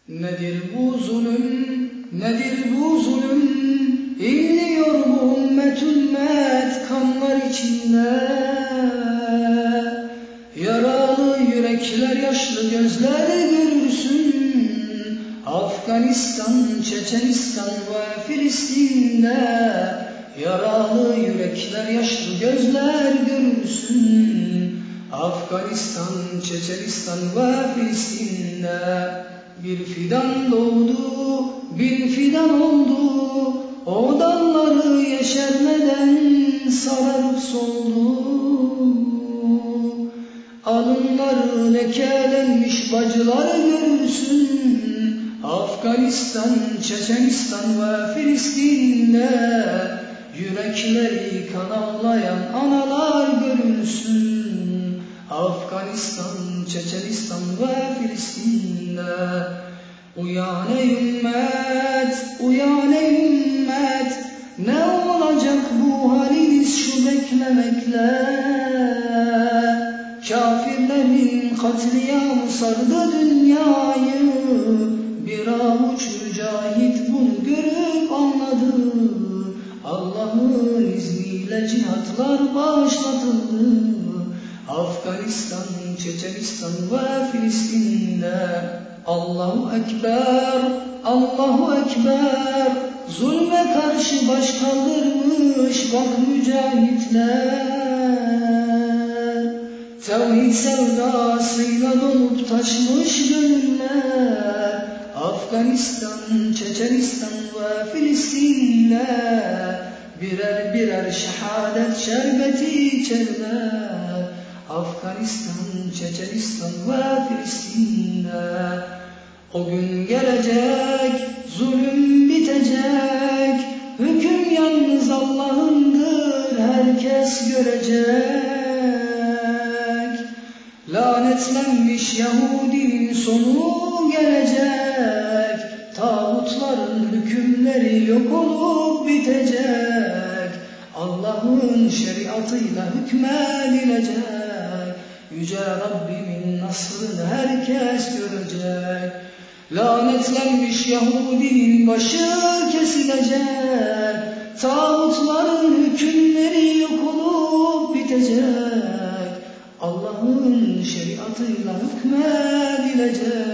Nedir bu zulüm, nedir bu zulüm? İnliyor bu ümmet ümmet kanlar içinde. Yaralı yürekler, yaşlı gözler görürsün. Afganistan, Çeçenistan ve Filistin'de. Yaralı yürekler, yaşlı gözler görürsün. Afganistan, Çeçenistan ve Filistin'de. Bir fidan doğdu, bin fidan oldu. O dalları yeşermeden sararıp soldu. Alınları lekelenmiş bacıları görürsün. Afganistan, Çeçenistan ve Filistin'de. Yürekleri kan ağlayan analar görürsün. Afganistan, Çeçenistan ve Filistin'de. Uyan ey ümmet, uyan ey ümmet. Ne olacak bu haliniz şu beklemekle? Kafirlerin katliamı sardı dünyayı. Bir avuç mücahit bunu görüp anladı. Allah'ın izniyle cihatlar başlatıldı. Afganistan, Çeçenistan ve Filistin'de. Allahu Ekber, Allahu Ekber. Zulme karşı baş kaldırmış bak mücahitler. Tevhid sevdasıyla dolup taşmış gönüller. Afganistan, Çeçenistan ve Filistin'de. Birer birer şehadet şerbeti içerler. Afganistan, Çeçenistan ve Filistin'de. O gün gelecek, zulüm bitecek. Hüküm yalnız Allah'ındır, herkes görecek. Lanetlenmiş Yahudinin sonu gelecek. Tağutların hükümleri yok olup bitecek. Allah'ın şeriatıyla hükmedilecek. Yüce Rabbimin nasrını herkes görecek. Lanetlenmiş Yahudinin başı kesilecek. Tağutların hükümleri yok olup bitecek. Allah'ın şeriatıyla hükmedilecek.